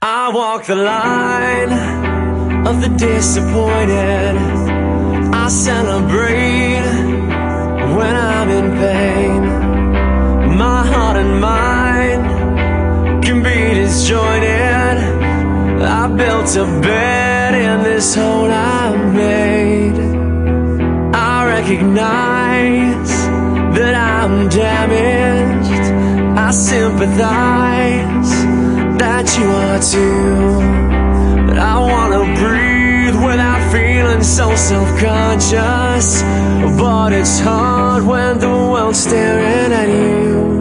I walk the line of the disappointed. I celebrate when I'm in pain. My heart and mind can be disjointed. I built a bed in this hole I made. I recognize that I'm damaged. I sympathize that you are too. But I wanna breathe without feeling so self-conscious. But it's hard when the world's staring at you.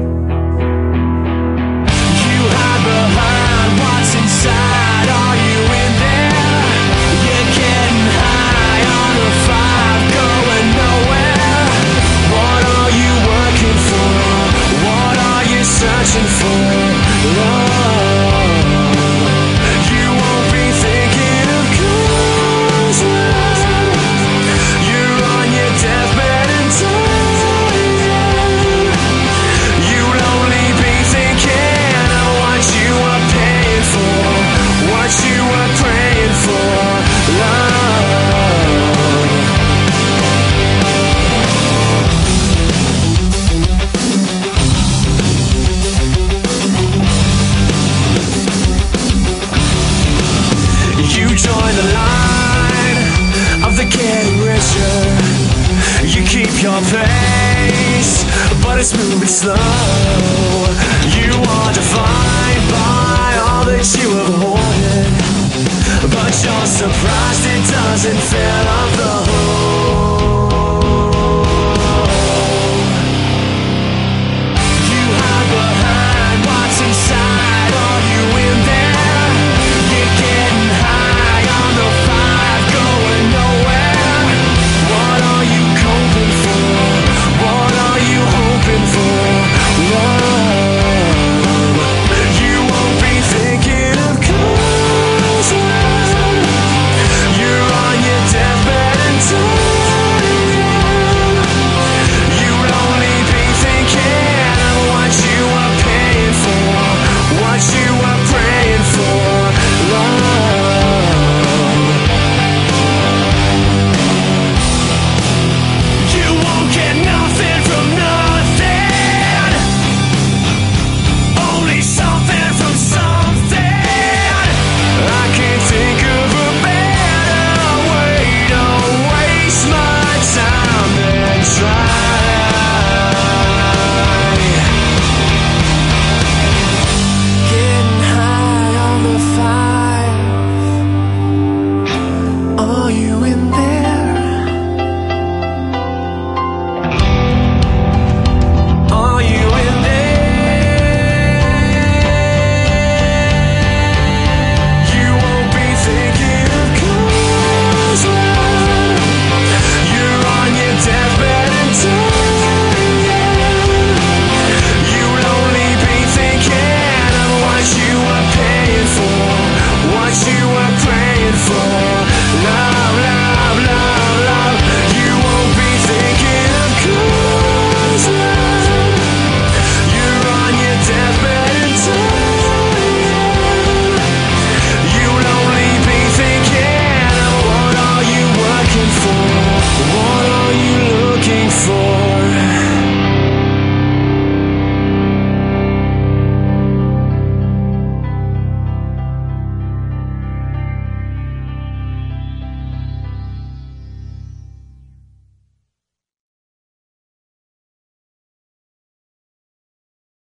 You hide behind what's inside. Are you in there? You're getting high on a five, going nowhere. What are you working for? What are you searching for? Love. You won't be thinking of cause you're on your deathbed and dying. You'll only be thinking of what you were paying for, what you were praying for. Love. You join the line of the getting richer. You keep your pace, but it's moving slow. You are defined by all that you have hoarded, but you're surprised it doesn't feel